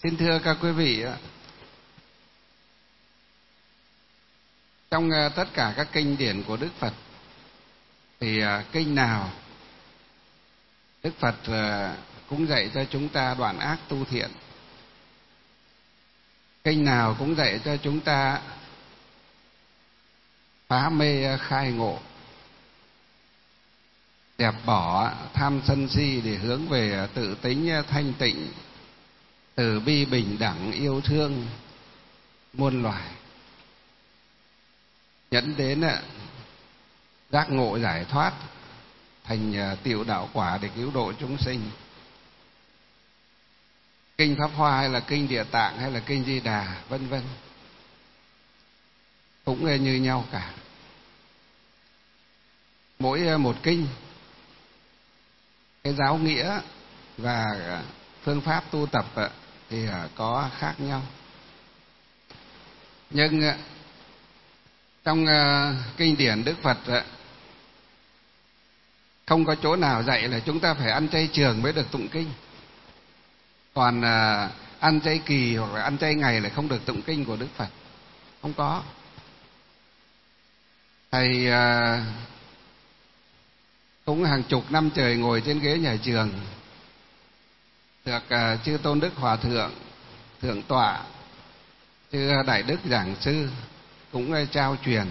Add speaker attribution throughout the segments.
Speaker 1: Xin thưa các quý vị, trong tất cả các kinh điển của Đức Phật thì kinh nào Đức Phật cũng dạy cho chúng ta đoạn ác tu thiện. Kinh nào cũng dạy cho chúng ta phá mê khai ngộ, dẹp bỏ tham sân si để hướng về tự tính thanh tịnh, từ bi bình đẳng yêu thương muôn loài, dẫn đến giác ngộ giải thoát thành tiểu đạo quả để cứu độ chúng sinh. Kinh Pháp Hoa hay là kinh Địa Tạng hay là kinh Di Đà vân vân cũng như nhau cả. Mỗi một kinh, cái giáo nghĩa và phương pháp tu tập thì có khác nhau. Nhưng trong kinh điển Đức Phật không có chỗ nào dạy là chúng ta phải ăn chay trường mới được tụng kinh. Còn ăn chay kỳ hoặc là ăn chay ngày lại không được tụng kinh của Đức Phật. Không có. Thầy cũng hàng chục năm trời ngồi trên ghế nhà trường, được chư Tôn Đức Hòa Thượng, Thượng Tọa, chư Đại Đức Giảng Sư cũng trao truyền.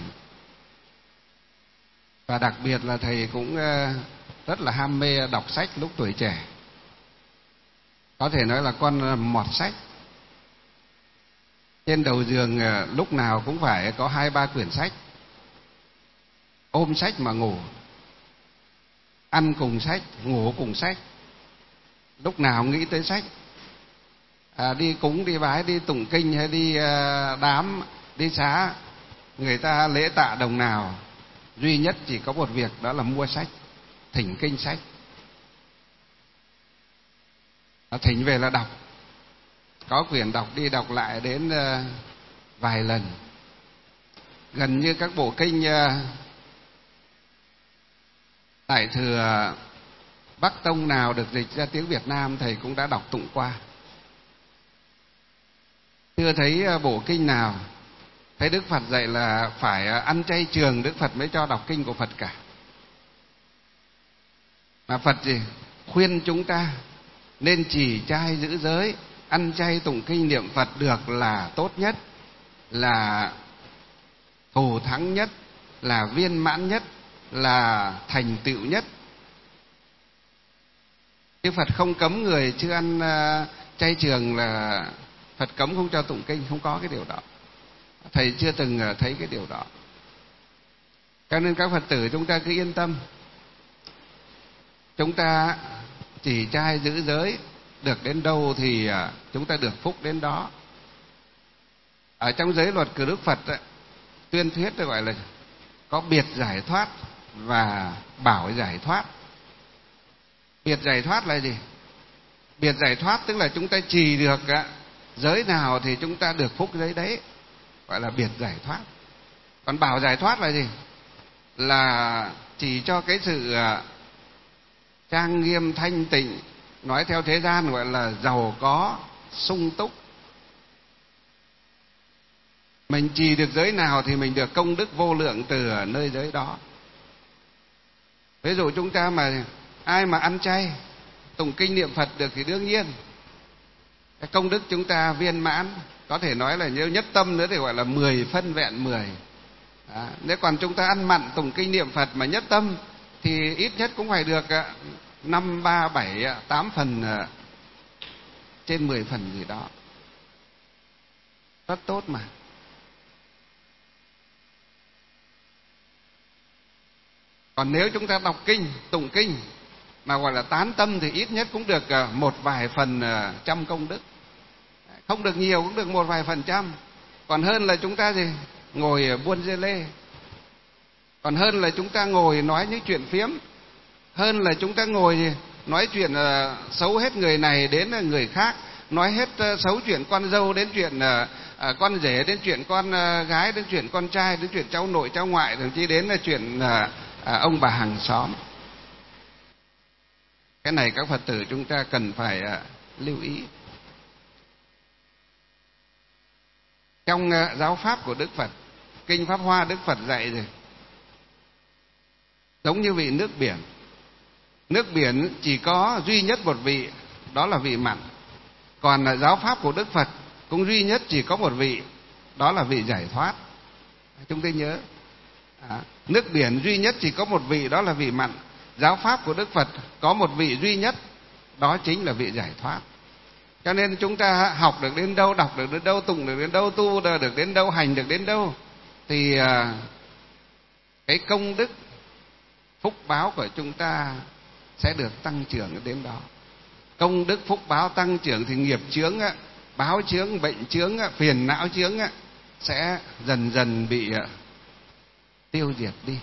Speaker 1: Và đặc biệt là thầy cũng rất là ham mê đọc sách lúc tuổi trẻ. Có thể nói là con mọt sách. Trên đầu giường lúc nào cũng phải có 2-3 quyển sách. Ôm sách mà ngủ. Ăn cùng sách, ngủ cùng sách. Lúc nào nghĩ tới sách. Đi cúng, đi bái, đi tụng kinh hay đi đám, đi xá, người ta lễ tạ đồng nào, duy nhất chỉ có một việc, đó là mua sách, thỉnh kinh sách. Thỉnh về là đọc. Có quyển đọc đi đọc lại đến vài lần. Gần như các bộ kinh Đại thừa Bắc Tông nào được dịch ra tiếng Việt Nam thầy cũng đã đọc tụng qua. Chưa thấy bộ kinh nào thấy Đức Phật dạy là phải ăn chay trường Đức Phật mới cho đọc kinh của Phật cả. Mà Phật gì? Khuyên chúng ta nên trì trai giữ giới, ăn chay tụng kinh niệm Phật được là tốt nhất, là thù thắng nhất, là viên mãn nhất, là thành tựu nhất. Chứ Phật không cấm người chưa ăn chay trường là Phật cấm không cho tụng kinh, không có cái điều đó. Thầy chưa từng thấy cái điều đó. Cho nên các Phật tử chúng ta cứ yên tâm. Chúng ta chỉ trai giữ giới, được đến đâu thì chúng ta được phúc đến đó. Ở trong giới luật của Đức Phật tuyên thuyết được gọi là có biệt giải thoát và bảo giải thoát. Biệt giải thoát là gì? Biệt giải thoát tức là chúng ta trì được giới nào thì chúng ta được phúc giới đấy, gọi là biệt giải thoát. Còn bảo giải thoát là gì? Là chỉ cho cái sự trang nghiêm thanh tịnh, nói theo thế gian gọi là giàu có sung túc. Mình trì được giới nào thì mình được công đức vô lượng từ nơi giới đó. Ví dụ chúng ta mà ai mà ăn chay tụng kinh niệm Phật được thì đương nhiên cái công đức chúng ta viên mãn. Có thể nói là nếu nhất tâm nữa thì gọi là 10 phân vẹn 10. Nếu còn chúng ta ăn mặn tụng kinh niệm Phật mà nhất tâm thì ít nhất cũng phải được 5, 3, 7, 8 phần trên 10 phần gì đó. Rất tốt mà. Còn nếu chúng ta đọc kinh, tụng kinh mà gọi là tán tâm thì ít nhất cũng được một vài phần trăm công đức. Không được nhiều cũng được một vài phần trăm. Còn hơn là chúng ta gì? Ngồi buôn dê lê. Còn hơn là chúng ta ngồi nói những chuyện phiếm. Hơn là chúng ta ngồi gì? Nói chuyện xấu hết người này đến người khác. Nói hết xấu chuyện con dâu đến chuyện con rể, đến chuyện con gái, đến chuyện con trai, đến chuyện cháu nội cháu ngoại, thậm chí đến chuyện ông bà hàng xóm. Cái này các Phật tử chúng ta cần phải lưu ý. Trong giáo pháp của Đức Phật, kinh Pháp Hoa Đức Phật dạy rồi, giống như vị nước biển. Nước biển chỉ có duy nhất một vị, đó là vị mặn. Còn giáo pháp của Đức Phật cũng duy nhất chỉ có một vị, đó là vị giải thoát. Chúng ta nhớ, nước biển duy nhất chỉ có một vị, đó là vị mặn. Giáo pháp của Đức Phật có một vị duy nhất, đó chính là vị giải thoát. Cho nên chúng ta học được đến đâu, đọc được đến đâu, tụng được đến đâu, tu được đến đâu, hành được đến đâu, thì cái công đức phúc báo của chúng ta sẽ được tăng trưởng đến đó. Công đức phúc báo tăng trưởng thì nghiệp chướng, báo chướng, bệnh chướng, phiền não chướng sẽ dần dần bị tiêu diệt đi.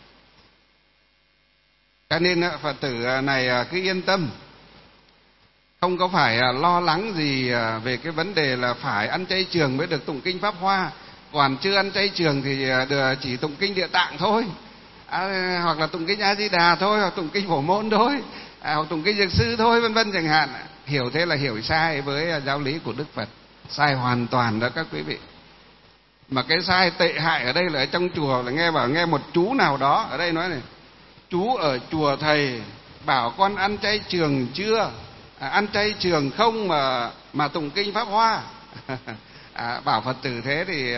Speaker 1: Cho nên Phật tử này cứ yên tâm, không có phải lo lắng gì về cái vấn đề là phải ăn chay trường mới được tụng kinh Pháp Hoa, còn chưa ăn chay trường thì chỉ tụng kinh Địa Tạng thôi, hoặc là tụng kinh A Di Đà thôi, hoặc tụng kinh Phổ Môn thôi, hoặc tụng kinh Dược Sư thôi, vân vân chẳng hạn. Hiểu thế là hiểu sai với giáo lý của Đức Phật, sai hoàn toàn đó các quý vị. Mà cái sai tệ hại ở đây là ở trong chùa là nghe một chú nào đó ở đây nói này: chú ở chùa thầy bảo con ăn chay trường chưa? Ăn chay trường không mà tụng kinh Pháp Hoa. Bảo Phật tử thế thì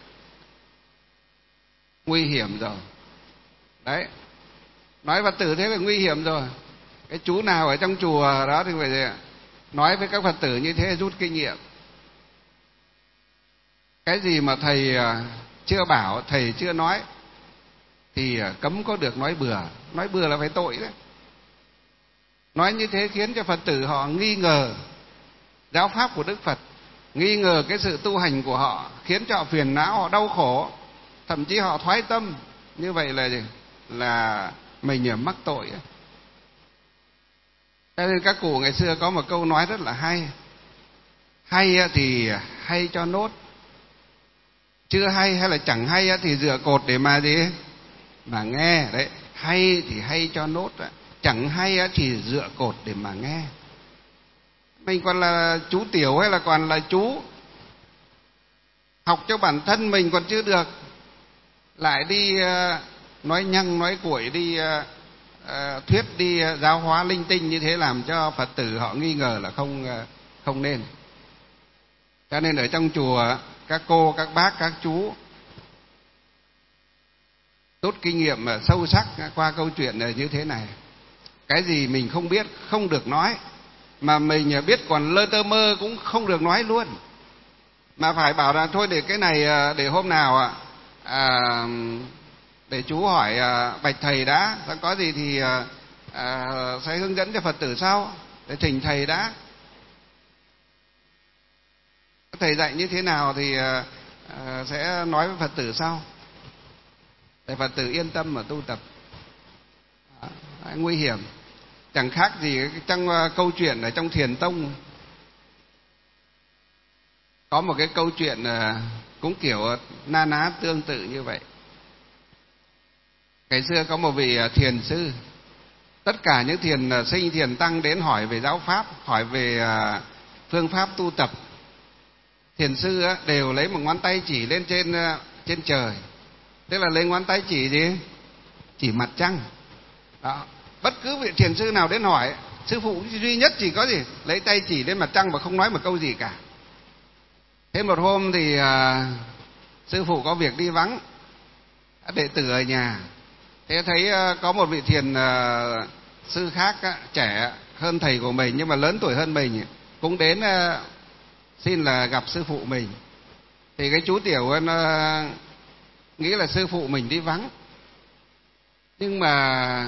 Speaker 1: nguy hiểm rồi. Đấy, nói Phật tử thế là nguy hiểm rồi. Cái chú nào ở trong chùa đó thì phải nói với các Phật tử như thế, rút kinh nghiệm. Cái gì mà thầy chưa bảo, thầy chưa nói thì cấm có được nói bừa. Nói bừa là phải tội đấy. Nói như thế khiến cho Phật tử họ nghi ngờ giáo pháp của Đức Phật, nghi ngờ cái sự tu hành của họ, khiến cho họ phiền não, họ đau khổ, thậm chí họ thoái tâm. Như vậy là mình mắc tội. Cho nên các cụ ngày xưa có một câu nói rất là hay: hay thì hay cho nốt, chưa hay hay là chẳng hay thì dựa cột để mà gì? Mà nghe. Đấy, hay thì hay cho nốt, chẳng hay thì dựa cột để mà nghe. Mình còn là chú tiểu hay là còn là chú, học cho bản thân mình còn chưa được, lại đi nói nhăng nói cuội, đi thuyết, đi giáo hóa linh tinh như thế, làm cho Phật tử họ nghi ngờ là không nên. Cho nên ở trong chùa, các cô, các bác, các chú rút kinh nghiệm sâu sắc qua câu chuyện như thế này. Cái gì mình không biết không được nói, mà mình biết còn lơ tơ mơ cũng không được nói luôn. Mà phải bảo là thôi để cái này để hôm nào để chú hỏi bạch thầy đã, có gì thì sẽ hướng dẫn cho Phật tử sau, để thỉnh thầy đã. Thầy dạy như thế nào thì sẽ nói với Phật tử sau, để Phật tử yên tâm mà tu tập. Nguy hiểm. Chẳng khác gì trong câu chuyện ở trong Thiền Tông. Có một cái câu chuyện cũng kiểu na ná tương tự như vậy. Ngày xưa có một vị thiền sư, tất cả những thiền sinh, thiền tăng đến hỏi về giáo pháp, hỏi về phương pháp tu tập. Thiền sư đều lấy một ngón tay chỉ lên trên trời. Tức là lấy ngón tay chỉ gì? Chỉ mặt trăng. Đó. Bất cứ vị thiền sư nào đến hỏi, sư phụ duy nhất chỉ có gì? Lấy tay chỉ lên mặt trăng mà không nói một câu gì cả. Thế một hôm thì sư phụ có việc đi vắng, đệ tử ở nhà. Thế thấy có một vị thiền sư khác trẻ hơn thầy của mình nhưng mà lớn tuổi hơn mình, cũng đến xin là gặp sư phụ mình. Thì cái chú tiểu nghĩ là sư phụ mình đi vắng. Nhưng mà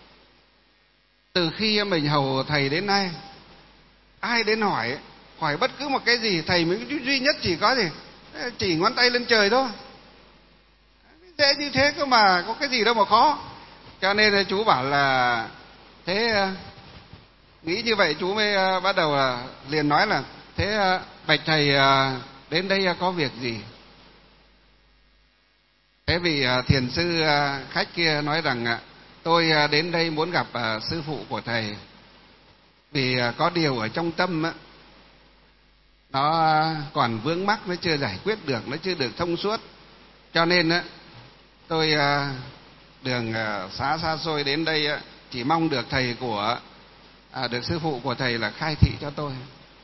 Speaker 1: từ khi mình hầu thầy đến nay, ai đến hỏi bất cứ một cái gì, thầy mới duy nhất chỉ có gì? Chỉ ngón tay lên trời thôi. Dễ như thế cơ mà, có cái gì đâu mà khó. Cho nên chú bảo là thế, nghĩ như vậy chú mới bắt đầu liền nói là thế bạch thầy đến đây có việc gì? Thế vì thiền sư khách kia nói rằng tôi đến đây muốn gặp sư phụ của thầy, vì có điều ở trong tâm nó còn vướng mắc, nó chưa giải quyết được, nó chưa được thông suốt. Cho nên á, tôi đường xá xa xôi đến đây chỉ mong được thầy của được sư phụ của thầy là khai thị cho tôi.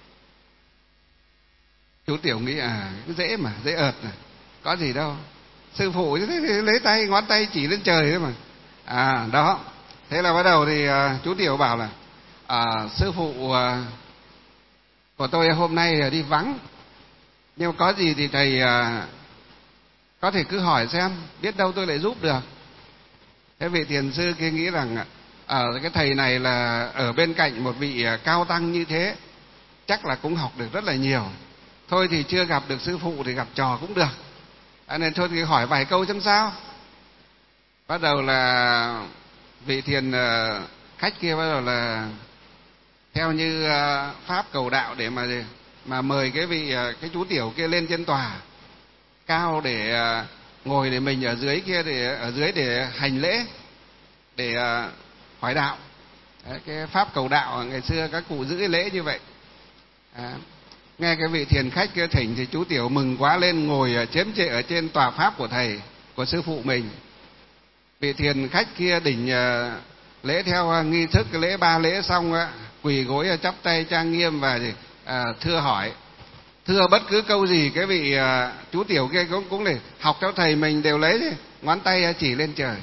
Speaker 1: Chú Tiểu nghĩ dễ mà, dễ ợt này, có gì đâu. Sư phụ lấy tay, ngón tay chỉ lên trời đấy mà. Đó. Thế là bắt đầu thì chú Tiểu bảo là sư phụ của tôi hôm nay đi vắng, nhưng có gì thì thầy có thể cứ hỏi xem, biết đâu tôi lại giúp được. Thế vị thiền sư kia nghĩ rằng cái thầy này là ở bên cạnh một vị cao tăng như thế, chắc là cũng học được rất là nhiều. Thôi thì chưa gặp được sư phụ thì gặp trò cũng được, nên thôi thì hỏi vài câu xem sao. Bắt đầu là vị thiền khách kia bắt đầu là theo như pháp cầu đạo để mà mời cái chú Tiểu kia lên trên tòa cao để ngồi, để mình ở dưới kia, ở dưới để hành lễ, để hỏi đạo. Đấy, cái pháp cầu đạo ngày xưa các cụ giữ lễ như vậy. Nghe cái vị thiền khách kia thỉnh thì chú Tiểu mừng quá, lên ngồi chiếm trệ ở trên tòa pháp của thầy, của sư phụ mình. Vị thiền khách kia đỉnh lễ theo nghi thức lễ 3 lễ xong quỳ gối chắp tay trang nghiêm và thưa hỏi. Thưa bất cứ câu gì cái vị chú Tiểu kia cũng để học theo thầy mình đều lấy ngón tay chỉ lên trời.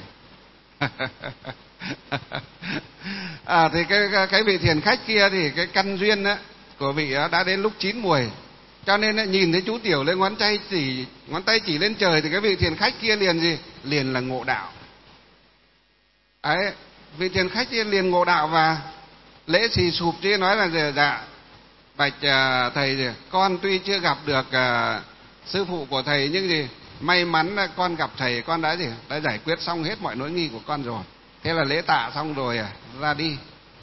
Speaker 1: Thì cái vị thiền khách kia thì cái căn duyên của vị đã đến lúc chín muồi, cho nên nhìn thấy chú Tiểu lên ngón tay chỉ lên trời thì cái vị thiền khách kia liền là ngộ đạo. Ấy, vị thiền khách kia liền ngộ đạo và lễ xì sụp chứ nói là dạ bạch thầy, con tuy chưa gặp được sư phụ của thầy, nhưng may mắn là con gặp thầy, con đã giải quyết xong hết mọi nỗi nghi của con rồi. Thế là lễ tạ xong rồi ra đi.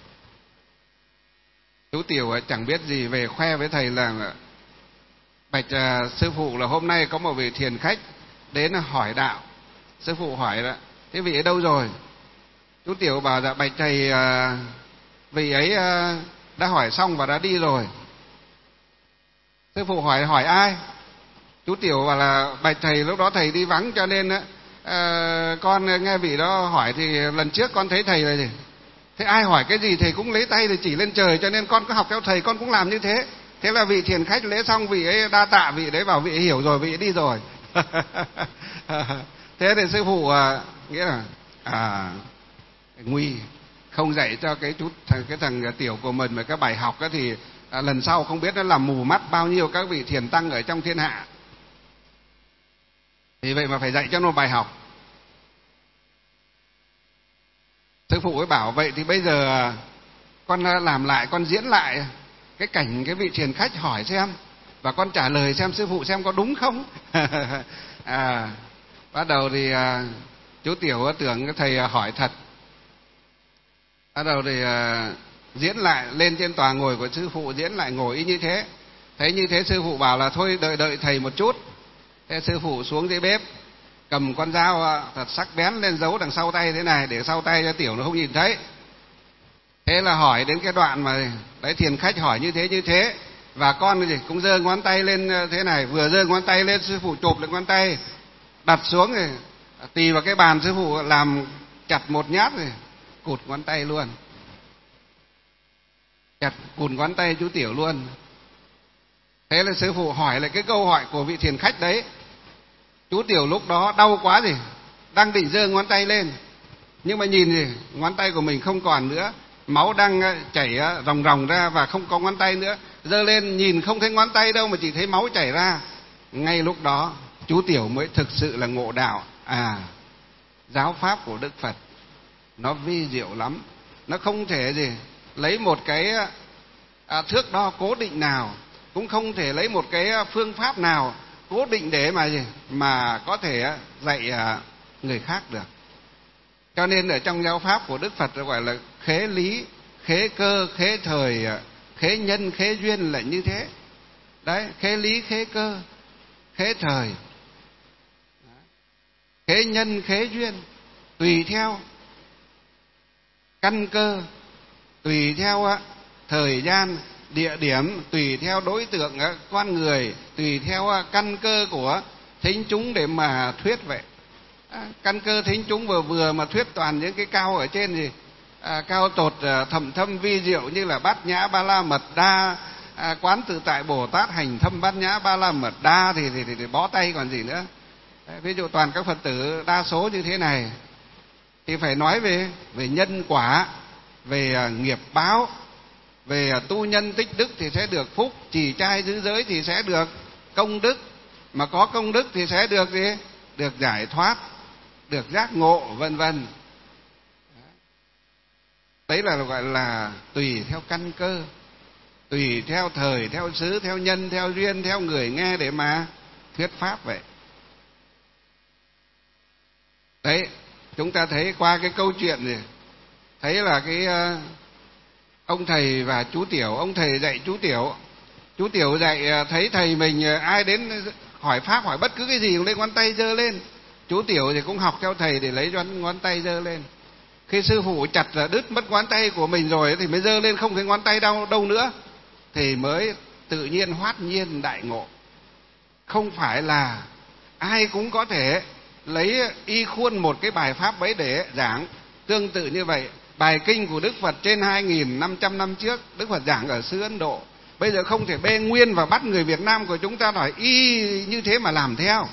Speaker 1: Chú Tiểu chẳng biết gì về khoe với thầy là bạch sư phụ là hôm nay có một vị thiền khách đến hỏi đạo. Sư phụ hỏi là thế vị ấy đâu rồi? Chú Tiểu bảo dạ bạch thầy, vị ấy đã hỏi xong và đã đi rồi. Sư phụ hỏi ai? Chú Tiểu bảo là bạch thầy lúc đó thầy đi vắng, cho nên con nghe vị đó hỏi thì lần trước con thấy thầy là gì? Thế ai hỏi cái gì thầy cũng lấy tay rồi chỉ lên trời, cho nên con có học theo thầy, con cũng làm như thế. Thế là vị thiền khách lễ xong, vị ấy đa tạ vị đấy, bảo vị ấy hiểu rồi, vị ấy đi rồi. Thế thì sư phụ nghĩa là nguy không dạy cho cái thằng Tiểu của mình mà cái bài học đó thì lần sau không biết nó làm mù mắt bao nhiêu các vị thiền tăng ở trong thiên hạ. Vì vậy mà phải dạy cho nó bài học. Sư phụ ấy bảo vậy thì bây giờ con làm lại, con diễn lại cái cảnh cái vị thiền khách hỏi xem, và con trả lời xem sư phụ xem có đúng không. Bắt đầu thì chú Tiểu tưởng cái thầy hỏi thật. Bắt đầu thì diễn lại lên trên tòa ngồi của sư phụ, diễn lại ngồi y như thế. Thấy như thế sư phụ bảo là thôi đợi thầy một chút. Thế sư phụ xuống dưới bếp cầm con dao thật sắc bén lên giấu đằng sau tay thế này, để sau tay cho Tiểu nó không nhìn thấy. Thế là hỏi đến cái đoạn mà đấy thiền khách hỏi như thế, và con cũng giơ ngón tay lên thế này, vừa giơ ngón tay lên sư phụ chộp lên ngón tay đặt xuống rồi tì vào cái bàn, sư phụ làm chặt một nhát rồi cụt ngón tay luôn, chặt cụt ngón tay chú Tiểu luôn. Thế là sư phụ hỏi lại cái câu hỏi của vị thiền khách đấy. Chú Tiểu lúc đó đau quá đang định giơ ngón tay lên, nhưng mà nhìn ngón tay của mình không còn nữa, máu đang chảy ròng ròng ra và không có ngón tay nữa. Giơ lên nhìn không thấy ngón tay đâu mà chỉ thấy máu chảy ra. Ngay lúc đó chú Tiểu mới thực sự là ngộ đạo. Giáo pháp của Đức Phật nó vi diệu lắm, nó không thể lấy một cái thước đo cố định nào, cũng không thể lấy một cái phương pháp nào cố định để mà có thể dạy người khác được. Cho nên ở trong giáo pháp của Đức Phật gọi là khế lý, khế cơ, khế thời, khế nhân, khế duyên là như thế. Đấy, khế lý, khế cơ, khế thời, khế nhân, khế duyên, tùy theo căn cơ, tùy theo thời gian địa điểm, tùy theo đối tượng con người, tùy theo căn cơ của thính chúng để mà thuyết vậy. Căn cơ thính chúng vừa vừa mà thuyết toàn những cái cao ở trên gì, cao tột thầm thâm vi diệu như là Bát Nhã Ba La Mật Đa, Quán Tự Tại Bồ Tát Hành Thâm Bát Nhã Ba La Mật Đa thì bó tay còn gì nữa. Ví dụ toàn các Phật tử đa số như thế này thì phải nói về nhân quả, về nghiệp báo, về tu nhân tích đức thì sẽ được phúc, trì trai giữ giới thì sẽ được công đức, mà có công đức thì sẽ được gì? Được giải thoát, được giác ngộ, vân vân. Đấy là gọi là tùy theo căn cơ, tùy theo thời, theo xứ, theo nhân, theo duyên, theo người nghe để mà thuyết pháp vậy. Đấy, chúng ta thấy qua cái câu chuyện này, thấy là cái ông thầy và chú Tiểu. Ông thầy dạy chú Tiểu dạy, thấy thầy mình ai đến hỏi pháp, hỏi bất cứ cái gì cũng lên ngón tay giơ lên. Chú Tiểu thì cũng học theo thầy để lấy ngón tay giơ lên. Khi sư phụ chặt là đứt mất ngón tay của mình rồi thì mới giơ lên, không thấy ngón tay đâu nữa, thì mới tự nhiên hoát nhiên đại ngộ. Không phải là ai cũng có thể lấy y khuôn một cái bài pháp ấy để giảng. Tương tự như vậy, bài kinh của Đức Phật trên 2.500 năm trước, Đức Phật giảng ở xứ Ấn Độ. Bây giờ không thể bê nguyên và bắt người Việt Nam của chúng ta nói y như thế mà làm theo.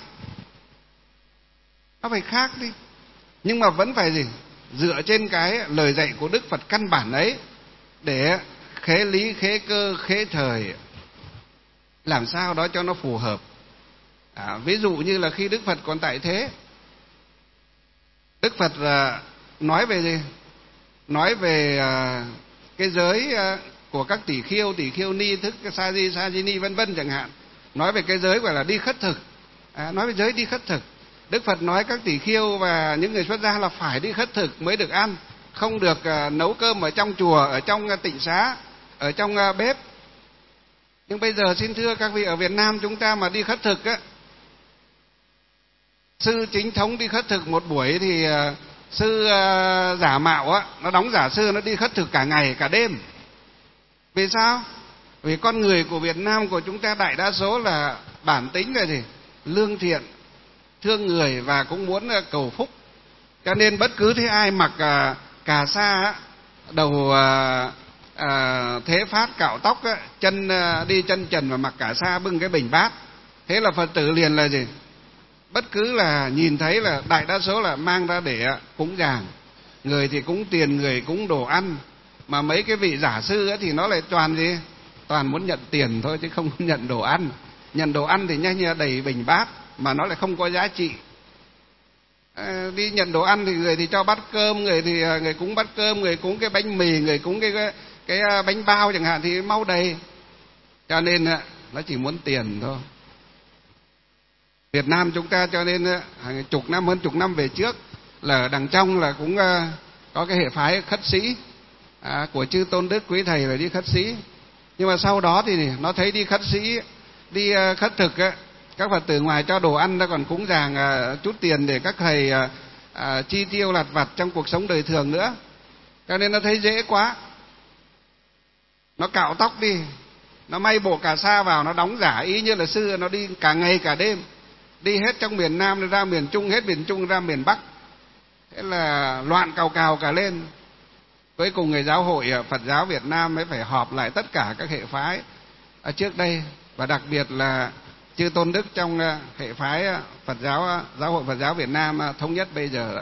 Speaker 1: Nó phải khác đi. Nhưng mà vẫn phải gì? Dựa trên cái lời dạy của Đức Phật căn bản ấy, để khế lý, khế cơ, khế thời, làm sao đó cho nó phù hợp. Ví dụ như là khi Đức Phật còn tại thế, Đức Phật nói về gì? Nói về cái giới của các tỷ khiêu ni, thức sa di ni vân vân chẳng hạn. Nói về cái giới gọi là đi khất thực. Nói về giới đi khất thực. Đức Phật nói các tỷ khiêu và những người xuất gia là phải đi khất thực mới được ăn, không được nấu cơm ở trong chùa, ở trong tịnh xá, ở trong bếp. Nhưng bây giờ xin thưa các vị, ở Việt Nam chúng ta mà đi khất thực á, sư chính thống đi khất thực một buổi thì sư giả mạo á, nó đóng giả sư, nó đi khất thực cả ngày cả đêm. Vì sao? Vì con người của Việt Nam của chúng ta đại đa số là bản tính là gì? Lương thiện, thương người và cũng muốn cầu phúc. Cho nên bất cứ thế ai mặc cà sa, đầu thế phát cạo tóc, chân đi chân trần và mặc cà sa bưng cái bình bát, thế là Phật tử liền là gì? Bất cứ là nhìn thấy là đại đa số là mang ra để cúng dường. Người thì cúng tiền, người cúng đồ ăn. Mà mấy cái vị giả sư ấy thì nó lại toàn gì? Toàn muốn nhận tiền thôi chứ không nhận đồ ăn. Nhận đồ ăn thì nhanh như đầy bình bát mà nó lại không có giá trị. Đi nhận đồ ăn thì người thì cho bát cơm, người thì người cúng bát cơm, người cúng cái bánh mì, người cúng cái bánh bao chẳng hạn thì mau đầy. Cho nên nó chỉ muốn tiền thôi. Việt Nam chúng ta cho nên hơn chục năm về trước là đằng trong là cũng có cái hệ phái khất sĩ của chư Tôn Đức quý thầy là đi khất sĩ. Nhưng mà sau đó thì nó thấy đi khất sĩ, đi khất thực á, các Phật tử ngoài cho đồ ăn ra còn cúng dường chút tiền để các thầy chi tiêu lặt vặt trong cuộc sống đời thường nữa. Cho nên nó thấy dễ quá, nó cạo tóc đi, nó may bộ cà sa vào, nó đóng giả y như là sư, nó đi cả ngày cả đêm, đi hết trong miền Nam ra miền Trung, hết miền Trung ra miền Bắc. Thế là loạn cào cả lên. Cuối cùng người giáo hội Phật giáo Việt Nam mới phải họp lại tất cả các hệ phái trước đây, và đặc biệt là chư Tôn Đức trong hệ phái Phật giáo, Giáo hội Phật giáo Việt Nam thống nhất bây giờ.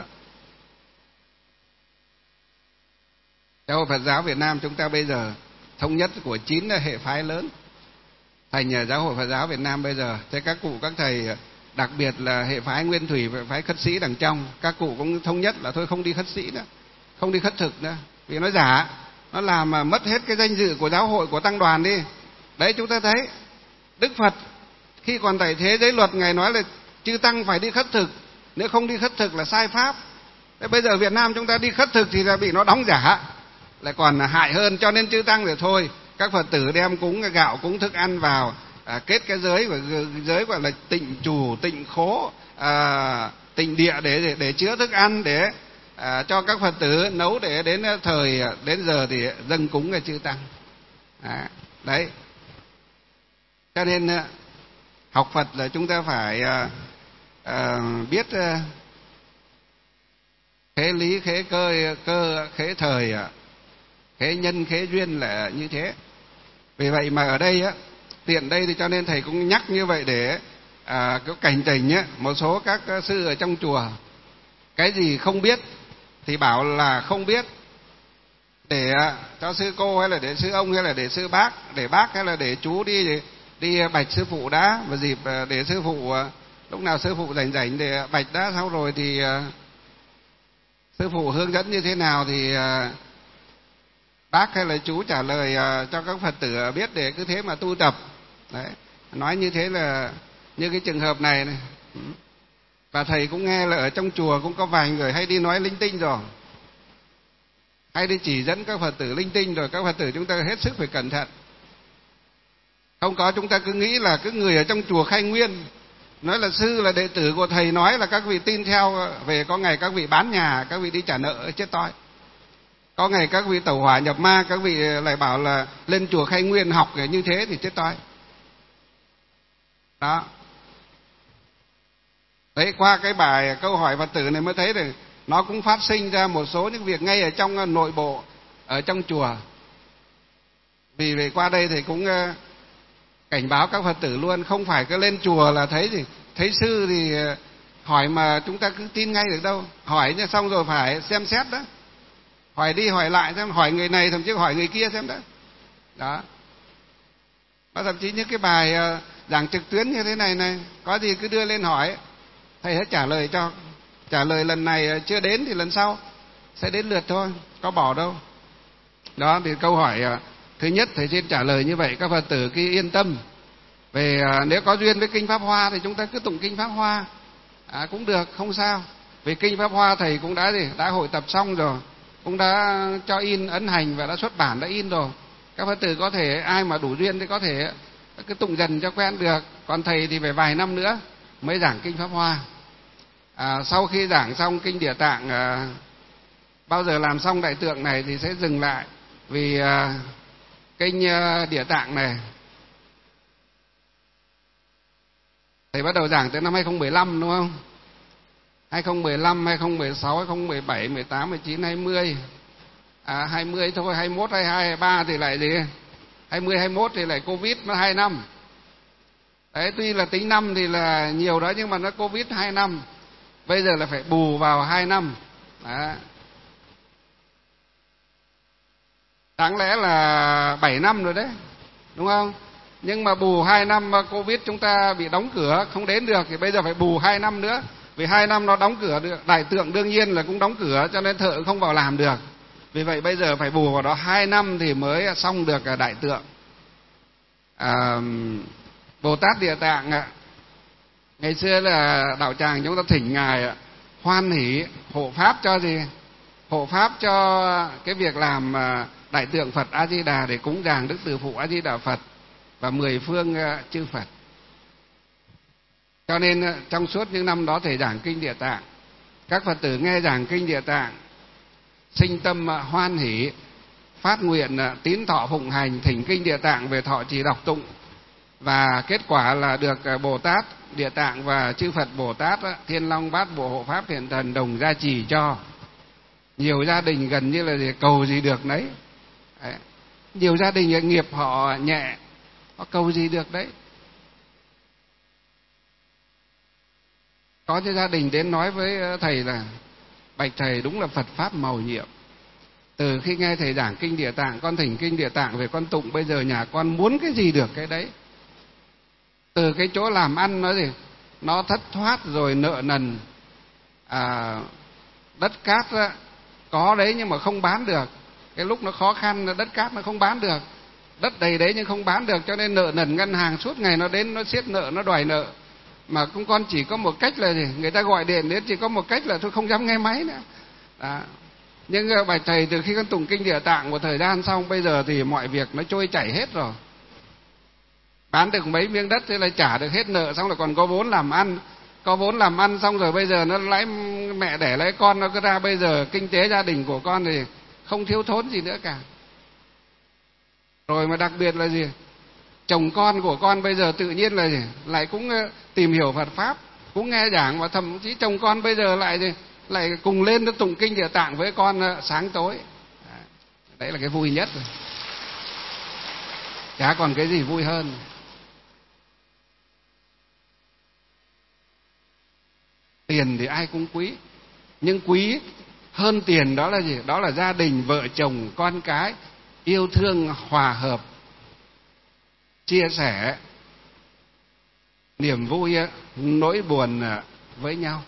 Speaker 1: Giáo hội Phật giáo Việt Nam chúng ta bây giờ thống nhất của 9 hệ phái lớn thành Giáo hội Phật giáo Việt Nam bây giờ. Thế các cụ các thầy, đặc biệt là hệ phái Nguyên Thủy, phái khất sĩ đằng trong, các cụ cũng thống nhất là thôi không đi khất sĩ nữa, không đi khất thực nữa, vì nó giả, nó làm mà mất hết cái danh dự của giáo hội, của tăng đoàn đi. Đấy, chúng ta thấy Đức Phật khi còn tại thế giới luật ngài nói là chư tăng phải đi khất thực, nếu không đi khất thực là sai pháp. Thế bây giờ Việt Nam chúng ta đi khất thực thì là bị nó đóng giả, lại còn hại hơn. Cho nên chư tăng thì thôi, các Phật tử đem cúng gạo, cúng thức ăn vào, kết cái giới gọi là tịnh chủ, tịnh khố, tịnh địa để chứa thức ăn, để cho các Phật tử nấu để đến giờ thì dâng cúng cho chư tăng. Đấy, cho nên học Phật là chúng ta phải biết khế lý, khế cơ, khế thời, khế nhân, khế duyên là như thế. Vì vậy mà ở đây tiện đây thì cho nên thầy cũng nhắc như vậy để có cảnh tỉnh một số các sư ở trong chùa, cái gì không biết thì bảo là không biết, để cho sư cô hay là để sư ông hay là để sư bác, để bác hay là để chú đi bạch sư phụ đã, và dịp để sư phụ lúc nào sư phụ rảnh rảnh để bạch đã, sau rồi thì sư phụ hướng dẫn như thế nào thì bác hay là chú trả lời cho các Phật tử biết để cứ thế mà tu tập. Đấy, nói như thế là như cái trường hợp này. Và thầy cũng nghe là ở trong chùa cũng có vài người hay đi nói linh tinh rồi, hay đi chỉ dẫn các Phật tử linh tinh rồi. Các Phật tử chúng ta hết sức phải cẩn thận. Không có chúng ta cứ nghĩ là cứ người ở trong chùa Khai Nguyên nói là sư là đệ tử của thầy nói là các vị tin theo, về có ngày các vị bán nhà, các vị đi trả nợ chết toi. Có ngày các vị tẩu hỏa nhập ma, các vị lại bảo là lên chùa Khai Nguyên học như thế thì chết toi. Đó. Đấy, qua cái bài câu hỏi Phật tử này mới thấy là nó cũng phát sinh ra một số những việc ngay ở trong nội bộ, ở trong chùa. Vì vậy qua đây thì cũng cảnh báo các Phật tử luôn, không phải cứ lên chùa là thấy gì, thấy sư thì hỏi mà chúng ta cứ tin ngay được đâu. Hỏi xong rồi phải xem xét đó, hỏi đi hỏi lại xem, hỏi người này thậm chí hỏi người kia xem đó. Đó. Và thậm chí những cái bài giảng trực tuyến như thế này có gì cứ đưa lên hỏi, thầy sẽ trả lời cho. Trả lời lần này chưa đến thì lần sau sẽ đến lượt thôi, có bỏ đâu. Đó thì câu hỏi thứ nhất thầy xin trả lời như vậy, các Phật tử cứ yên tâm. Về nếu có duyên với kinh Pháp Hoa thì chúng ta cứ tụng kinh Pháp Hoa cũng được, không sao. Vì kinh Pháp Hoa thầy cũng đã hội tập xong rồi, cũng đã cho in ấn hành và đã xuất bản, đã in rồi. Các Phật tử có thể ai mà đủ duyên thì có thể cứ tụng dần cho quen được. Còn thầy thì phải vài năm nữa mới giảng kinh Pháp Hoa. Sau khi giảng xong kinh Địa Tạng, bao giờ làm xong Đại Tượng này thì sẽ dừng lại. Vì kinh Địa Tạng này thầy bắt đầu giảng tới năm 2015 đúng không? 2015, 2016, 2017, 18, 19, 20. 20 thôi, 21, 22, 23 thì lại gì? 20, 21 thì lại Covid nó 2 năm. Đấy, tuy là tính năm thì là nhiều đó nhưng mà nó Covid 2 năm. Bây giờ là phải bù vào 2 năm. Đó. Đáng lẽ là 7 năm rồi đấy, đúng không? Nhưng mà bù 2 năm Covid chúng ta bị đóng cửa không đến được thì bây giờ phải bù 2 năm nữa. Vì 2 năm nó đóng cửa được, Đại Tượng đương nhiên là cũng đóng cửa cho nên thợ không vào làm được. Vì vậy bây giờ phải bù vào đó 2 năm thì mới xong được Đại Tượng. Bồ Tát Địa Tạng ngày xưa là đạo tràng chúng ta thỉnh ngài hoan hỷ hộ pháp cho gì? Hộ pháp cho cái việc làm Đại Tượng Phật A Di Đà để cúng dường Đức Từ Phụ A Di Đà Phật và 10 phương chư Phật. Cho nên trong suốt những năm đó thầy giảng kinh Địa Tạng, các Phật tử nghe giảng kinh Địa Tạng sinh tâm hoan hỷ, phát nguyện tín thọ phụng hành, thỉnh kinh Địa Tạng về thọ trì đọc tụng, và kết quả là được Bồ Tát Địa Tạng và chư Phật Bồ Tát Thiên Long Bát Bộ Hộ Pháp Hiện Thần đồng gia trì cho. Nhiều gia đình gần như là cầu gì được đấy. Nhiều gia đình nghiệp họ nhẹ, họ cầu gì được đấy. Có những gia đình đến nói với thầy là bạch thầy, đúng là Phật Pháp màu nhiệm. Từ khi nghe thầy giảng kinh Địa Tạng, con thỉnh kinh Địa Tạng về con tụng, bây giờ nhà con muốn cái gì được cái đấy. Từ cái chỗ làm ăn nó thất thoát rồi, nợ nần, đất cát có đấy nhưng mà không bán được. Cái lúc nó khó khăn đất cát nó không bán được, đất đầy đấy nhưng không bán được, cho nên nợ nần ngân hàng suốt ngày nó đến nó siết nợ, nó đòi nợ. Mà cũng con chỉ có một cách là gì? Người ta gọi điện đến chỉ có một cách là tôi không dám nghe máy nữa. Đó. Nhưng bạch thầy, từ khi con tụng kinh Địa Tạng một thời gian xong, bây giờ thì mọi việc nó trôi chảy hết rồi. Bán được mấy miếng đất thế là trả được hết nợ, xong rồi còn có vốn làm ăn. Có vốn làm ăn xong rồi bây giờ nó lấy mẹ đẻ lấy con nó cứ ra, bây giờ kinh tế gia đình của con thì không thiếu thốn gì nữa cả. Rồi mà đặc biệt là gì? Chồng con của con bây giờ tự nhiên là gì? Lại cũng tìm hiểu Phật pháp, cũng nghe giảng, và thậm chí chồng con bây giờ lại gì? Lại cùng lên nó tụng kinh Địa Tạng với con sáng tối. Đấy là cái vui nhất rồi. Chả còn cái gì vui hơn. Tiền thì ai cũng quý, nhưng quý hơn tiền đó là gì? Đó là gia đình, vợ chồng, con cái yêu thương, hòa hợp, chia sẻ niềm vui, nỗi buồn với nhau,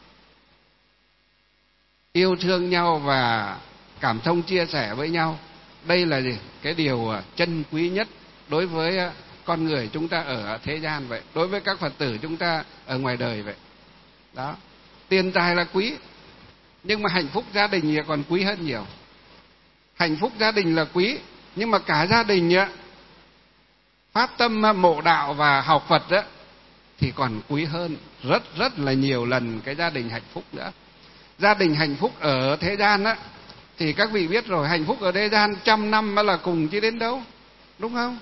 Speaker 1: yêu thương nhau và cảm thông chia sẻ với nhau. Đây là gì? Cái điều chân quý nhất đối với con người chúng ta ở thế gian vậy, đối với các Phật tử chúng ta ở ngoài đời vậy. Đó. Tiền tài là quý, nhưng mà hạnh phúc gia đình thì còn quý hơn nhiều. Hạnh phúc gia đình là quý, nhưng mà cả gia đình phát tâm mộ đạo và học Phật đó, thì còn quý hơn rất là nhiều lần cái gia đình hạnh phúc nữa. Gia đình hạnh phúc ở thế gian á, thì các vị biết rồi, hạnh phúc ở thế gian 100 năm mới là cùng chứ đến đâu, đúng không?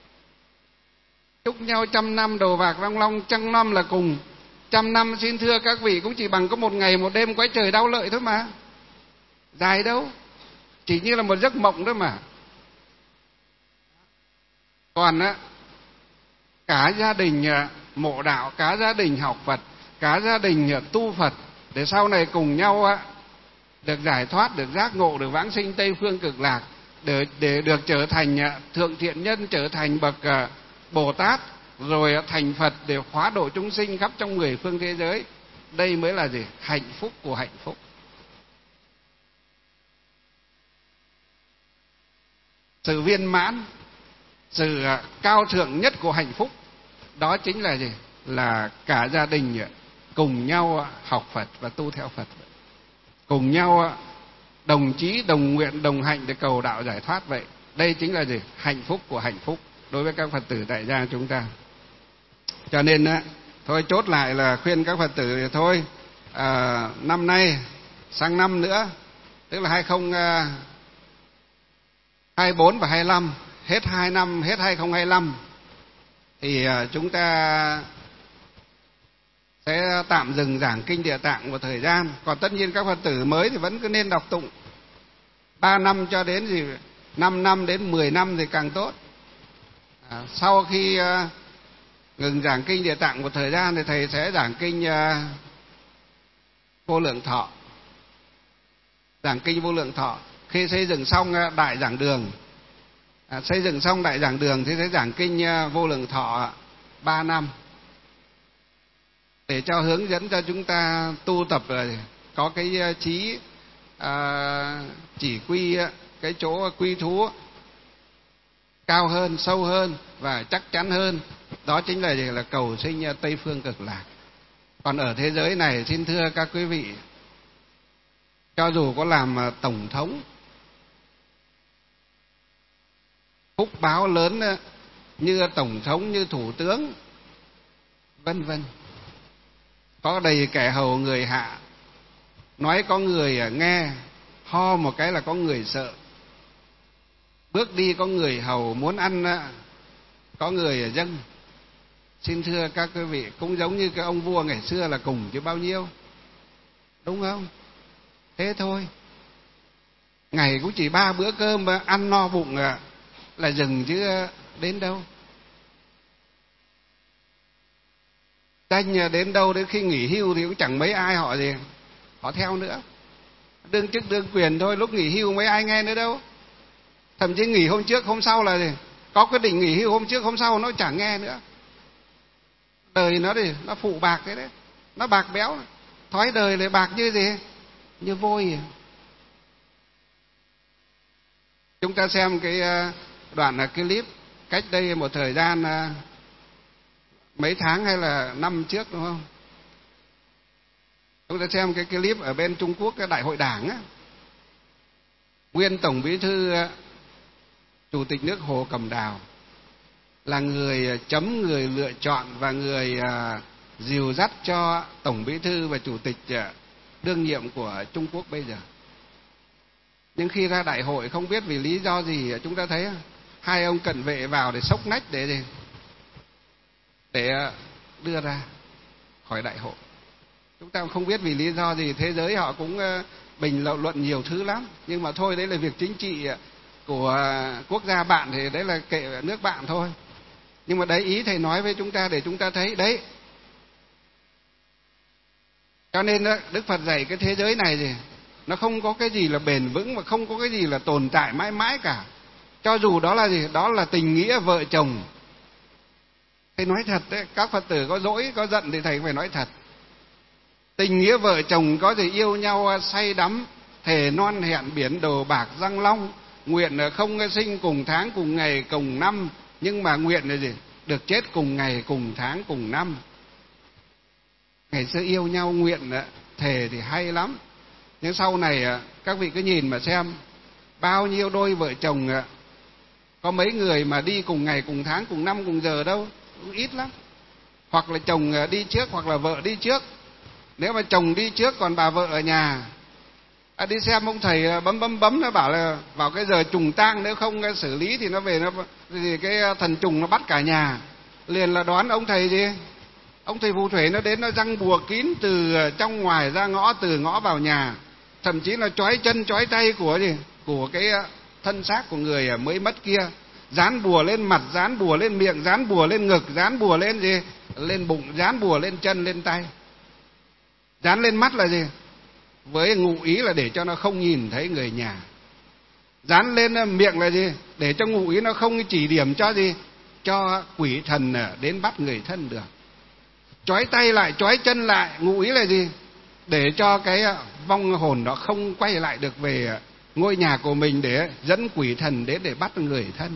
Speaker 1: Chúc nhau 100 năm đầu bạc răng long, 100 năm là cùng. 100 năm xin thưa các vị cũng chỉ bằng có một ngày một đêm quấy trời đau lợi thôi mà, dài đâu, chỉ như là một giấc mộng thôi mà. Còn á, cả gia đình mộ đạo, cả gia đình học Phật, cả gia đình tu Phật, để sau này cùng nhau được giải thoát, được giác ngộ, được vãng sinh Tây Phương Cực Lạc, để được trở thành thượng thiện nhân, trở thành bậc Bồ Tát, rồi thành Phật để hóa độ chúng sinh khắp trong 10 phương thế giới. Đây mới là gì? Hạnh phúc của hạnh phúc. Sự viên mãn, sự cao thượng nhất của hạnh phúc, đó chính là gì? Là cả gia đình cùng nhau học Phật và tu theo Phật, cùng nhau đồng chí, đồng nguyện, đồng hạnh để cầu đạo giải thoát vậy. Đây chính là gì? Hạnh phúc của hạnh phúc đối với các Phật tử tại gia chúng ta. Cho nên thôi chốt lại là khuyên các Phật tử thôi, năm nay sang năm nữa, tức là 2024 và 25, hết 2 năm, hết 2025 thì chúng ta sẽ tạm dừng giảng kinh Địa Tạng một thời gian. Còn tất nhiên các Phật tử mới thì vẫn cứ nên đọc tụng 3 năm cho đến gì 5 năm đến 10 năm thì càng tốt. Sau khi ngừng giảng kinh Địa Tạng một thời gian thì thầy sẽ giảng kinh Vô Lượng Thọ. Giảng kinh Vô Lượng Thọ. Khi xây dựng xong đại giảng đường, xây dựng xong đại giảng đường thì sẽ giảng kinh Vô Lượng Thọ 3 năm. Để cho hướng dẫn cho chúng ta tu tập rồi có cái trí chỉ quy, cái chỗ quy thú cao hơn, sâu hơn và chắc chắn hơn. Đó chính là cầu sinh Tây Phương Cực Lạc. Còn ở thế giới này, xin thưa các quý vị, cho dù có làm tổng thống, phúc báo lớn như tổng thống, như thủ tướng, vân vân, có đầy kẻ hầu người hạ, nói có người nghe, ho một cái là có người sợ, bước đi có người hầu, muốn ăn có người dâng. Xin thưa các quý vị, cũng giống như cái ông vua ngày xưa là cùng chứ bao nhiêu, đúng không? Thế thôi, ngày cũng chỉ 3 bữa cơm mà ăn no bụng là dừng chứ đến đâu. Tranh đến đâu, đến khi nghỉ hưu thì cũng chẳng mấy ai họ theo nữa. Đương chức đương quyền thôi, lúc nghỉ hưu mấy ai nghe nữa đâu. Thậm chí nghỉ hôm trước hôm sau là gì? Có quyết định nghỉ hưu hôm trước hôm sau nó chẳng nghe nữa. Đời nó thì nó phụ bạc thế đấy, nó bạc béo, thói đời lại bạc như gì? Như vôi. Chúng ta xem cái đoạn clip cách đây một thời gian, mấy tháng hay là năm trước đúng không? Chúng ta xem cái clip ở bên Trung Quốc, cái đại hội đảng á, nguyên tổng bí thư chủ tịch nước Hồ Cẩm Đào là người chấm, người lựa chọn và người dìu dắt cho tổng bí thư và chủ tịch đương nhiệm của Trung Quốc bây giờ. Nhưng khi ra đại hội không biết vì lý do gì, chúng ta thấy hai ông cận vệ vào để xốc nách để đưa ra khỏi đại hội. Chúng ta không biết vì lý do gì, thế giới họ cũng bình luận nhiều thứ lắm, nhưng mà thôi, đấy là việc chính trị của quốc gia bạn thì đấy là kệ nước bạn thôi. Nhưng mà đấy, ý thầy nói với chúng ta để chúng ta thấy đấy. Cho nên Đức Phật dạy cái thế giới này thì nó không có cái gì là bền vững và không có cái gì là tồn tại mãi mãi cả. Cho dù đó là gì? Đó là tình nghĩa vợ chồng. Thầy nói thật đấy, các Phật tử có dỗi có giận thì thầy phải nói thật. Tình nghĩa vợ chồng có thể yêu nhau say đắm, thề non hẹn biển đầu bạc răng long, nguyện không sinh cùng tháng cùng ngày cùng năm, nhưng mà nguyện là gì? Được chết cùng ngày cùng tháng cùng năm. Ngày xưa yêu nhau nguyện thề thì hay lắm, nhưng sau này các vị cứ nhìn mà xem, bao nhiêu đôi vợ chồng có mấy người mà đi cùng ngày cùng tháng cùng năm cùng giờ đâu, cũng ít lắm. Hoặc là chồng đi trước hoặc là vợ đi trước. Nếu mà chồng đi trước còn bà vợ ở nhà, đi xem ông thầy bấm nó bảo là vào cái giờ trùng tang, nếu không xử lý thì nó về nó thì cái thần trùng nó bắt cả nhà. Liền là đoán ông thầy gì? Ông thầy phù thủy nó đến nó giăng bùa kín từ trong ngoài ra ngõ, từ ngõ vào nhà, thậm chí là trói chân trói tay của cái thân xác của người mới mất kia, dán bùa lên mặt, dán bùa lên miệng, dán bùa lên ngực, dán bùa lên gì? Lên bụng, dán bùa lên chân lên tay. Dán lên mắt là gì? Với ngụ ý là để cho nó không nhìn thấy người nhà. Dán lên miệng là gì? Để cho ngụ ý nó không chỉ điểm cho gì? Cho quỷ thần đến bắt người thân được. Trói tay lại, trói chân lại, ngụ ý là gì? Để cho cái vong hồn đó không quay lại được về ngôi nhà của mình, để dẫn quỷ thần đến để bắt người thân.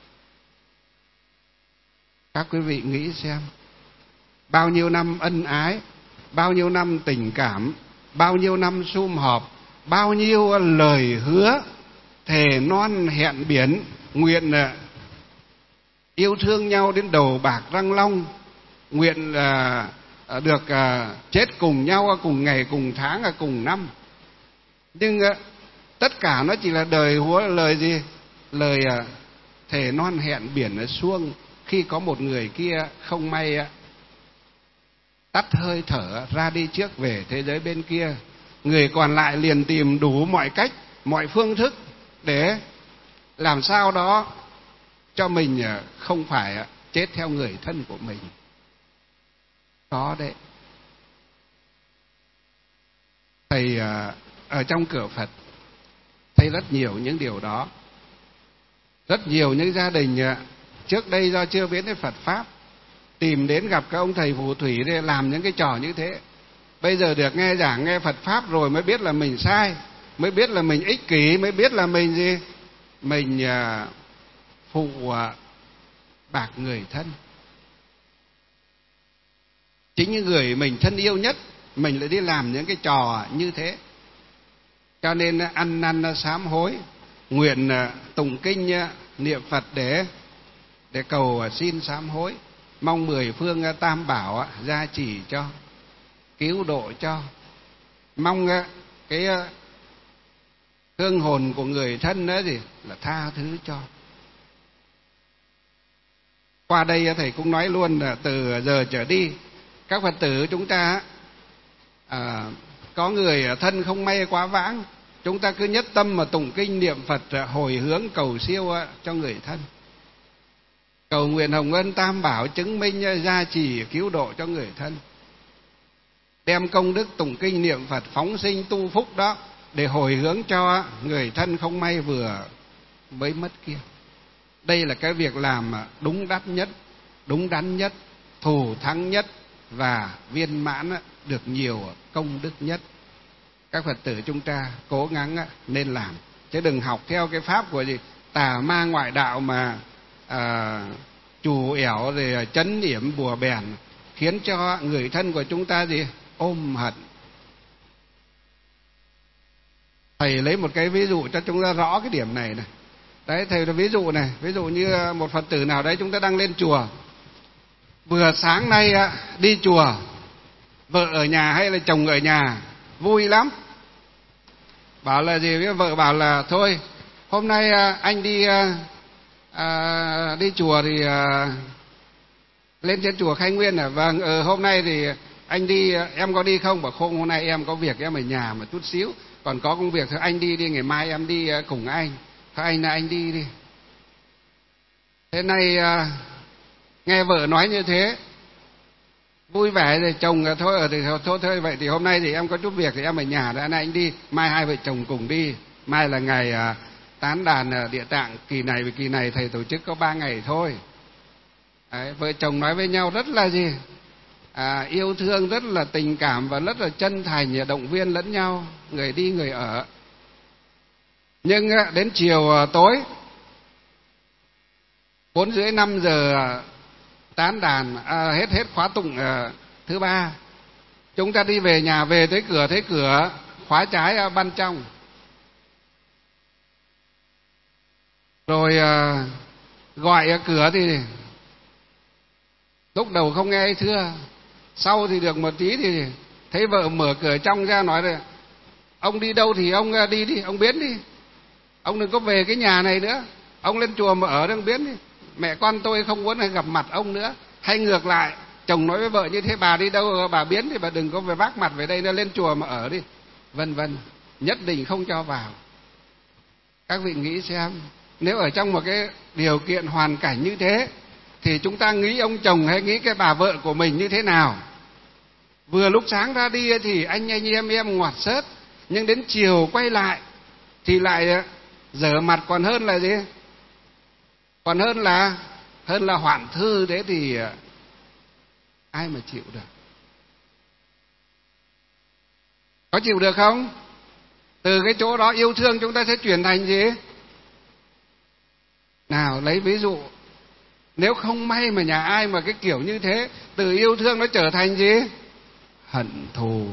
Speaker 1: Các quý vị nghĩ xem, bao nhiêu năm ân ái, bao nhiêu năm tình cảm, bao nhiêu năm sum họp, bao nhiêu lời hứa, thề non hẹn biển, nguyện yêu thương nhau đến đầu bạc răng long, nguyện được chết cùng nhau, cùng ngày cùng tháng cùng năm. Nhưng tất cả nó chỉ là đời húa, lời gì? Lời thề non hẹn biển suông, khi có một người kia không may tắt hơi thở ra đi trước về thế giới bên kia, người còn lại liền tìm đủ mọi cách, mọi phương thức để làm sao đó cho mình không phải chết theo người thân của mình. Có đấy. Thầy ở trong cửa Phật thấy rất nhiều những điều đó. Rất nhiều những gia đình trước đây do chưa biết đến Phật Pháp, tìm đến gặp các ông thầy phù thủy để làm những cái trò như thế. Bây giờ được nghe giảng, nghe Phật Pháp rồi mới biết là mình sai, mới biết là mình ích kỷ, mới biết là mình gì? Mình phụ bạc người thân. Chính những người mình thân yêu nhất, mình lại đi làm những cái trò như thế. Cho nên ăn năn sám hối, nguyện tụng kinh niệm Phật để cầu xin sám hối, mong mười phương tam bảo gia trì cho, cứu độ cho, mong cái hương hồn của người thân đó gì là tha thứ cho. Qua đây thầy cũng nói luôn là từ giờ trở đi, các Phật tử chúng ta có người thân không may quá vãng, chúng ta cứ nhất tâm mà tụng kinh niệm Phật, hồi hướng cầu siêu cho người thân, cầu nguyện hồng ân tam bảo chứng minh gia trì cứu độ cho người thân, đem công đức tụng kinh niệm Phật phóng sinh tu phúc đó để hồi hướng cho người thân không may vừa mới mất kia. Đây là cái việc làm đúng đắn nhất, đúng đắn nhất, thù thắng nhất và viên mãn được nhiều công đức nhất. Các Phật tử chúng ta cố gắng nên làm, chứ đừng học theo cái pháp của gì tà ma ngoại đạo mà trù ẻo rồi chấn yểm bùa bèn, khiến cho người thân của chúng ta gì ôm hận. Thầy lấy một cái ví dụ cho chúng ta rõ cái điểm này này. Đấy, thầy ví dụ này, ví dụ như một Phật tử nào đấy chúng ta đang lên chùa, vừa sáng nay đi chùa, vợ ở nhà hay là chồng ở nhà, vui lắm. Bảo là gì với vợ, bảo là thôi hôm nay anh đi đi chùa thì lên trên chùa Khai Nguyên à? Vâng, hôm nay thì anh đi, em có đi không? Bảo không, hôm nay em có việc, em ở nhà một chút xíu, còn có công việc thôi anh đi đi, ngày mai em đi cùng anh. Thôi anh là anh đi đi. Thế nay nghe vợ nói như thế vui vẻ rồi, chồng thôi thì thôi vậy thì hôm nay thì em có chút việc thì em ở nhà, đã anh đi, mai hai vợ chồng cùng đi. Mai là ngày tán đàn Địa Tạng kỳ này, vì kỳ này thầy tổ chức có 3 ngày thôi. Đấy, vợ chồng nói với nhau rất là gì? Yêu thương, rất là tình cảm và rất là chân thành, động viên lẫn nhau, người đi người ở. Nhưng đến chiều tối 4:30 5 giờ tán đàn, hết khóa tụng thứ 3, chúng ta đi về nhà, về tới cửa thấy cửa khóa trái ban trong. Rồi gọi cửa thì lúc đầu không nghe ai thưa, sau thì được một tí thì thấy vợ mở cửa trong ra nói là ông đi đâu thì ông đi đi, ông biến đi, ông đừng có về cái nhà này nữa, ông lên chùa mà ở đừng biến đi, mẹ con tôi không muốn gặp mặt ông nữa. Hay ngược lại, chồng nói với vợ như thế, bà đi đâu bà biến thì bà đừng có về vác mặt về đây, nó lên chùa mà ở đi, vân vân, nhất định không cho vào. Các vị nghĩ xem, nếu ở trong một cái điều kiện hoàn cảnh như thế thì chúng ta nghĩ ông chồng hay nghĩ cái bà vợ của mình như thế nào? Vừa lúc sáng ra đi thì anh em ngoặt xớt, nhưng đến chiều quay lại thì lại dở mặt, còn hơn là gì? Còn hơn là hoạn thư. Thế thì ai mà chịu được? Có chịu được không? Từ cái chỗ đó yêu thương chúng ta sẽ chuyển thành gì? Nào lấy ví dụ, nếu không may mà nhà ai mà cái kiểu như thế, từ yêu thương nó trở thành gì? Hận thù.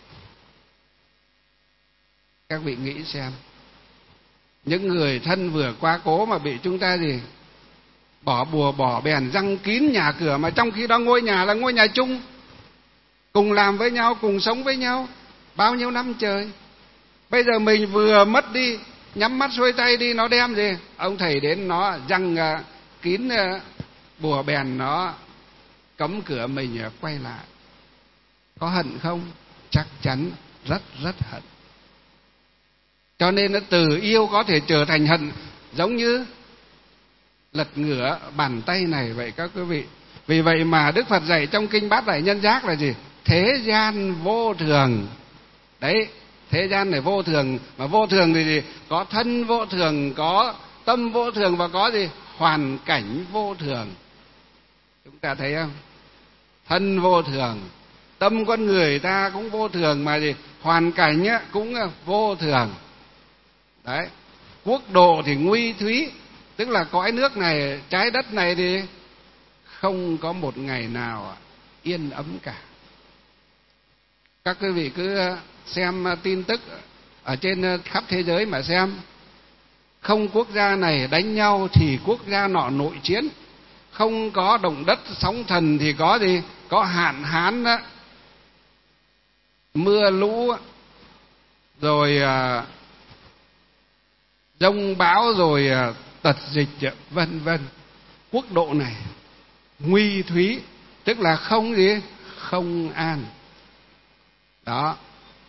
Speaker 1: Các vị nghĩ xem, những người thân vừa quá cố mà bị chúng ta gì? Bỏ bùa bỏ bèn, răng kín nhà cửa, mà trong khi đó ngôi nhà là ngôi nhà chung, cùng làm với nhau, cùng sống với nhau bao nhiêu năm trời. Bây giờ mình vừa mất đi, nhắm mắt xuôi tay đi, nó đem gì? Ông thầy đến nó răng kín bùa bèn, nó cấm cửa mình quay lại. Có hận không? Chắc chắn rất rất hận. Cho nên nó từ yêu có thể trở thành hận, giống như lật ngửa bàn tay này vậy các quý vị. Vì vậy mà Đức Phật dạy trong kinh Bát Đại Nhân Giác là gì? Thế gian vô thường. Đấy, thế gian này vô thường, mà vô thường thì gì? Có thân vô thường, có tâm vô thường, và có gì? Hoàn cảnh vô thường. Chúng ta thấy không? Thân vô thường, tâm con người ta cũng vô thường, mà gì? Hoàn cảnh cũng vô thường. Đấy, quốc độ thì nguy thúy, tức là cõi nước này, trái đất này thì không có một ngày nào yên ấm cả. Các quý vị cứ xem tin tức ở trên khắp thế giới mà xem, không quốc gia này đánh nhau thì quốc gia nọ nội chiến, không có động đất sóng thần thì có gì? Có hạn hán, mưa lũ, rồi giông bão, rồi tật dịch, vân vân. Quốc độ này nguy thúy, tức là không gì? Không an. Đó.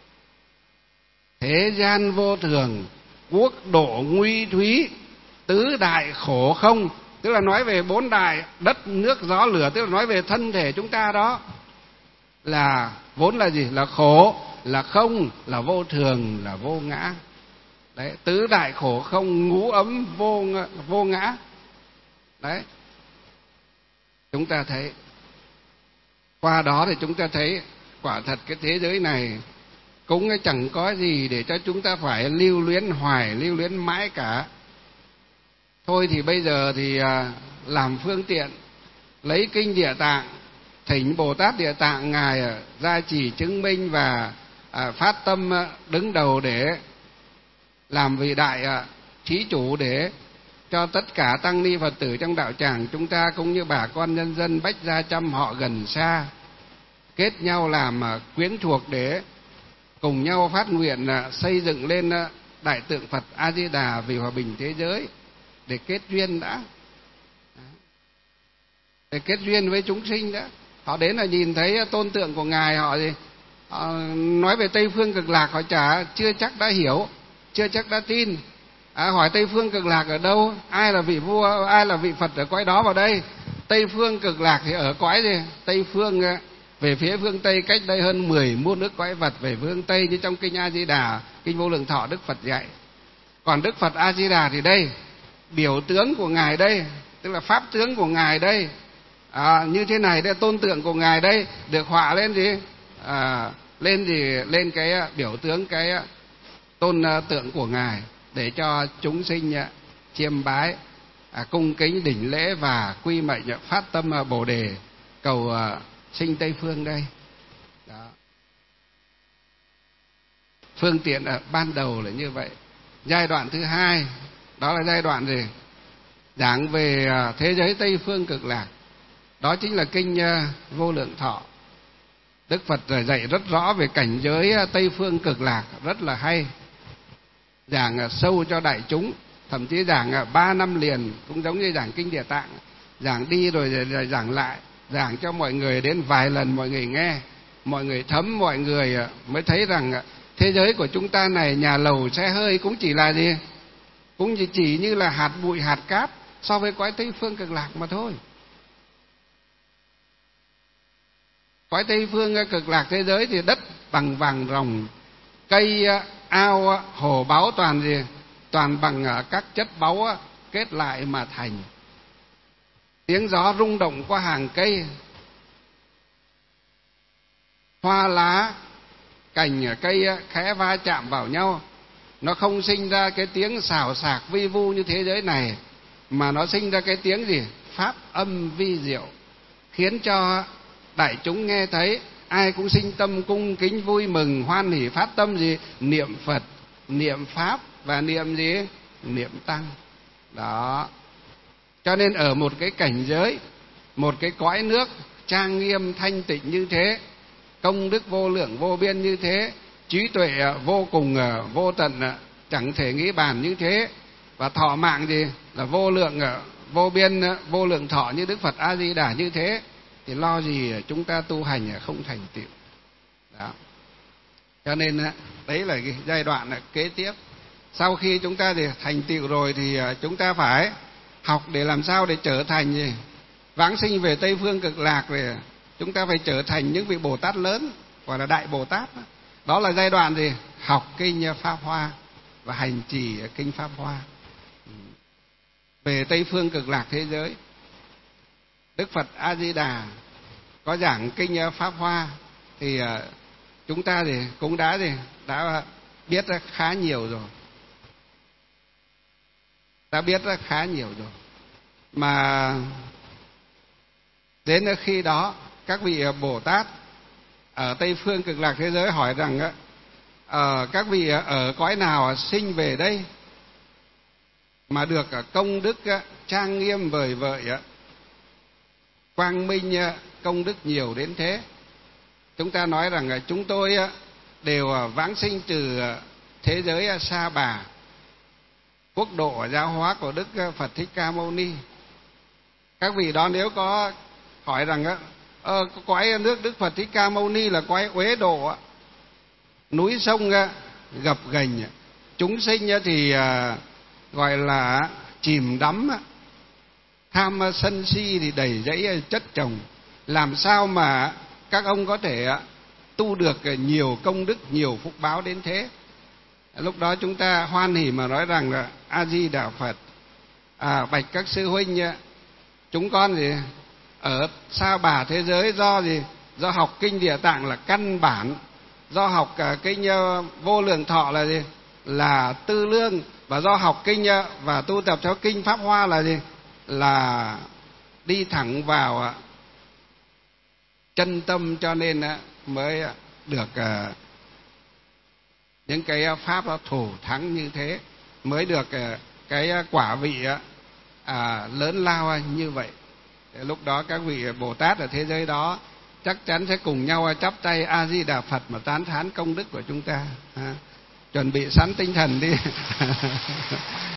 Speaker 1: Thế gian vô thường, quốc độ nguy thúy, tứ đại khổ không. Tức là nói về 4 đại: đất, nước, gió, lửa. Tức là nói về thân thể chúng ta đó, là vốn là gì? Là khổ, là không, là vô thường, là vô ngã. Đấy, tứ đại khổ không, ngũ ấm vô ngã. Đấy, chúng ta thấy. Qua đó thì chúng ta thấy quả thật cái thế giới này cũng chẳng có gì để cho chúng ta phải lưu luyến hoài, lưu luyến mãi cả. Thôi thì bây giờ thì làm phương tiện, lấy kinh Địa Tạng, thỉnh Bồ Tát Địa Tạng ngài gia trì chứng minh và phát tâm đứng đầu để làm vị đại thí chủ, để cho tất cả tăng ni Phật tử trong đạo tràng chúng ta cũng như bà con nhân dân bách gia trăm họ gần xa kết nhau làm quyến thuộc, để cùng nhau phát nguyện xây dựng lên đại tượng Phật A Di Đà vì hòa bình thế giới, để kết duyên đã. để kết duyên với chúng sinh đó. Họ đến là nhìn thấy tôn tượng của ngài, họ gì nói về Tây Phương Cực Lạc, họ chưa chắc đã hiểu, chưa chắc đã tin. Hỏi Tây Phương Cực Lạc ở đâu, ai là vị vua, ai là vị Phật ở cõi đó vào đây. Tây Phương Cực Lạc thì ở cõi gì? Tây phương về phía phương Tây, cách đây hơn 10 muôn ức cõi vật về phương Tây, như trong kinh A Di Đà, kinh Vô Lượng Thọ Đức Phật dạy. Còn Đức Phật A Di Đà thì đây, biểu tướng của ngài đây, tức là pháp tướng của ngài đây, như thế này, đây tôn tượng của ngài đây, được họa lên gì? Lên cái biểu tướng, cái tôn tượng của ngài, để cho chúng sinh chiêm bái, cung kính đảnh lễ và quy mệnh phát tâm Bồ đề cầu sinh Tây phương đây. Đó. Phương tiện ban đầu là như vậy. Giai đoạn thứ hai đó là giai đoạn gì? Giảng về thế giới Tây Phương Cực Lạc. Đó chính là kinh Vô Lượng Thọ. Đức Phật dạy rất rõ về cảnh giới Tây Phương Cực Lạc, rất là hay. Giảng sâu cho đại chúng, thậm chí giảng 3 năm liền, cũng giống như giảng kinh Địa Tạng, giảng đi rồi giảng lại, giảng cho mọi người đến vài lần, mọi người nghe, mọi người thấm, mọi người mới thấy rằng thế giới của chúng ta này, nhà lầu xe hơi cũng chỉ là gì? Cũng chỉ như là hạt bụi, hạt cát so với cõi Tây Phương Cực Lạc mà thôi. Cõi Tây Phương Cực Lạc thế giới thì đất bằng vàng ròng, cây ao hồ báu toàn gì? Toàn bằng các chất báu kết lại mà thành. Tiếng gió rung động qua hàng cây, hoa lá cành cây khẽ va chạm vào nhau, nó không sinh ra cái tiếng xào xạc vi vu như thế giới này, mà nó sinh ra cái tiếng gì? Pháp âm vi diệu, khiến cho đại chúng nghe thấy ai cũng sinh tâm cung kính vui mừng hoan hỉ, phát tâm gì? Niệm Phật, niệm Pháp và niệm gì? Niệm Tăng. Đó. Cho nên ở một cái cảnh giới, một cái cõi nước trang nghiêm thanh tịnh như thế, công đức vô lượng vô biên như thế, trí tuệ vô cùng vô tận chẳng thể nghĩ bàn như thế, và thọ mạng gì? Là vô lượng vô biên vô lượng thọ như Đức Phật A Di Đà như thế, thì lo gì chúng ta tu hành không thành tựu. Đó. Cho nên đấy là cái giai đoạn kế tiếp. Sau khi chúng ta thì thành tựu rồi thì chúng ta phải học để làm sao để trở thành gì? Vãng sinh về Tây Phương Cực Lạc, rồi chúng ta phải trở thành những vị Bồ Tát lớn, gọi là Đại Bồ Tát. Đó là giai đoạn gì? Học kinh Pháp Hoa và hành trì kinh Pháp Hoa. Về Tây Phương Cực Lạc thế giới, Đức Phật A Di Đà có giảng kinh Pháp Hoa thì chúng ta thì cũng đã biết khá nhiều rồi. Đã biết khá nhiều rồi. Mà đến khi đó các vị Bồ Tát ở Tây Phương Cực Lạc thế giới hỏi rằng các vị ở cõi nào sinh về đây mà được công đức trang nghiêm vời vợi, quang minh công đức nhiều đến thế? Chúng ta nói rằng chúng tôi đều vãng sinh từ thế giới Sa Bà, quốc độ giáo hóa của Đức Phật Thích Ca Mâu Ni. Các vị đó nếu có hỏi rằng cõi nước Đức Phật Thích Ca Mâu Ni là cõi uế độ, núi sông gập ghềnh, chúng sinh thì gọi là chìm đắm, tham sân si thì đầy dẫy chất chồng, làm sao mà các ông có thể tu được nhiều công đức, nhiều phúc báo đến thế? Lúc đó chúng ta hoan hỉ mà nói rằng là A Di Đà Phật, bạch các sư huynh, chúng con gì ở Sa Bà thế giới do gì? Do học kinh Địa Tạng là căn bản, do học kinh Vô Lượng Thọ là gì? Là tư lương, và do học kinh và tu tập theo kinh Pháp Hoa là gì? Là đi thẳng vào chân tâm, cho nên mới được những cái pháp thù thắng như thế, mới được cái quả vị lớn lao như vậy. Lúc đó các vị Bồ Tát ở thế giới đó chắc chắn sẽ cùng nhau chắp tay A Di Đà Phật mà tán thán công đức của chúng ta. Chuẩn bị sẵn tinh thần đi.